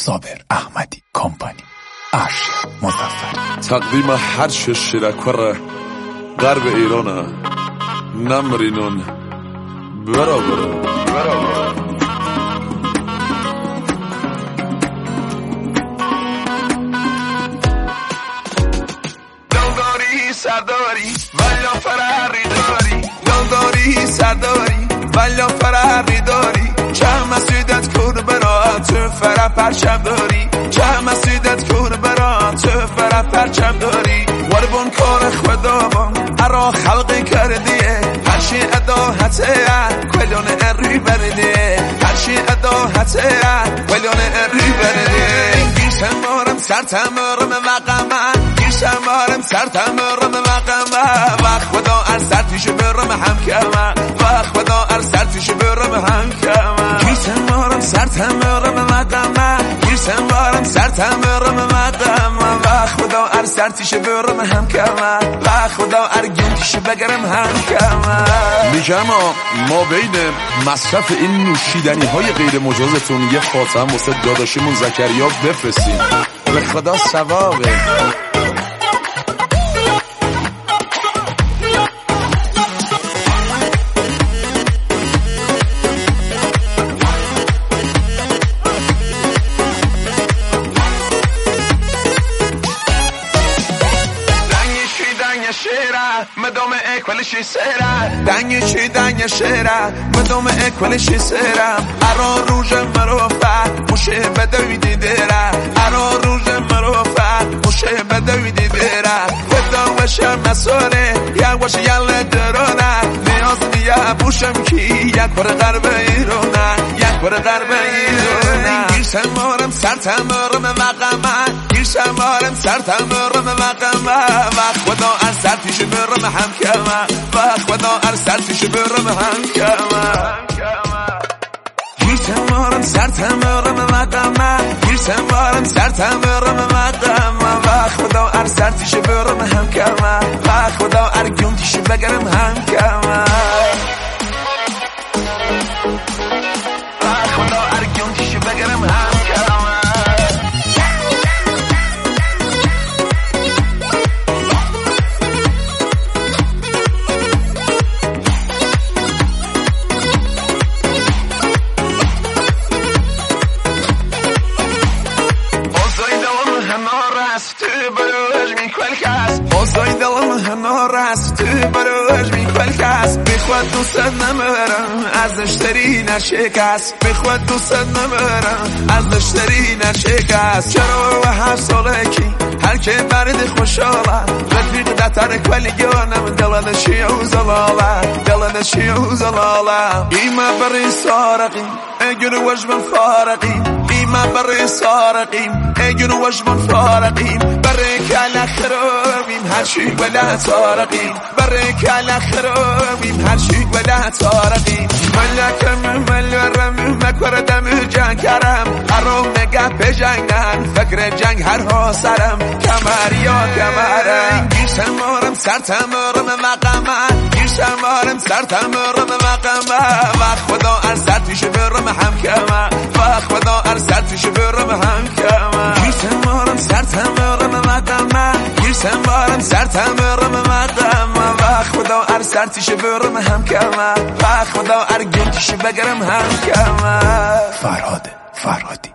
صابر احمدی کمپانی، ارشد مظفر. تقدیم هر شیرکور غرب ایرانه، نمرینون برا سرداری ولی فراری داری، دلداری سرداری ولی فراری داری. چه مسیدت کن برا تو فرا پرچم داری، چه مسیدت کن برا تو فرا پرچم داری. وربون کار خدا بان ارا خلقی کردیه، هرچی ادا حته کلون اری بردیه، هرچی ادا حته کلون اری بردیه. گیشم مارم سرتمارم مقامم، گیشم مارم سرتمارم مقامم. وقت خدا ارسرتیش برم هم کمم، وقت خدا ارسرتیش برم هم کمم. گیشم مارم سرتمارم مقامم، گیشم مارم سرتمارم مقامم. وقت خدا ارسرتیش برم هم کمم، وقت خدا ارگونتیش بگرم هم کمم. میگم ما بین مصرف این نوشیدنی های غیر مجازتون یه خاتم واسه داداشیمون زکریا بفرستیم، به خدا ثوابه. مدام اکولشی سرم دنگ شیره مدام اکولشی سرم. ارا روژ مروفه موشه بدویدی دیره، ارا روژ مروفه موشه بدویدی دیره. خدا وشم نسوره یک وش یل درونه، نیاز نیه بوشم کی یک بر غرب ایرونه، یک بر غرب ایرونه. گیرشم مارم سرتم مارم مقامه، گیرشم مارم سرتم مارم مقامه. وقت خدا ارسرتیش برم هم کمه، وقت خدا ارسرتیش برم هم کمه. گیرشم مارم سرتم مارم مقامه، گیرشم مارم سرتم مارم مقامه. وقت خدا ارسرتیش برم هم کمه، وقت خدا ارگونتیش بگرم هم کمه. وقت خدا ارگونتیش بگرم هم کمه. اوزای دلم هنار است تو بروش میکل کس. بخواد دوست نمرم ازش تری نشکست، بخواد دوست نمرم ازش تری نشکست. چرا و هر ساله کی هر که برد خوشحاله، رفیق دتر کلیگانم دلنشی و زلاله، دلنشی و زلاله. ایما بری سارقیم اگر وجبم فارقیم، ایما بری سارقیم اگر وجبم فارقیم. برای کل خرابیم هر چی بلا تارقیم، برای کل خرابیم هر چی بلا تارقیم. ملکم ملورم مکردم جنگ کرم، ارام نگه به جنگن فکر جنگ هر ها سرم. کمر یا کمرم گیشم مارم سرتم مارم مقامم، گیشم مارم سرتم مارم مقامم. وقت خدا ارسرتیش برم هم کمم، وقت خدا ارسرتیش برم هم کمم. گیشم مارم سرتم مارم مقامم، گیشم مارم سرتم مارم مقامم. وقت خدا ارسرتیش برم هم کمم، وقت خدا ارگونتیش بگرم هم کمم. فرهاد فرهادی.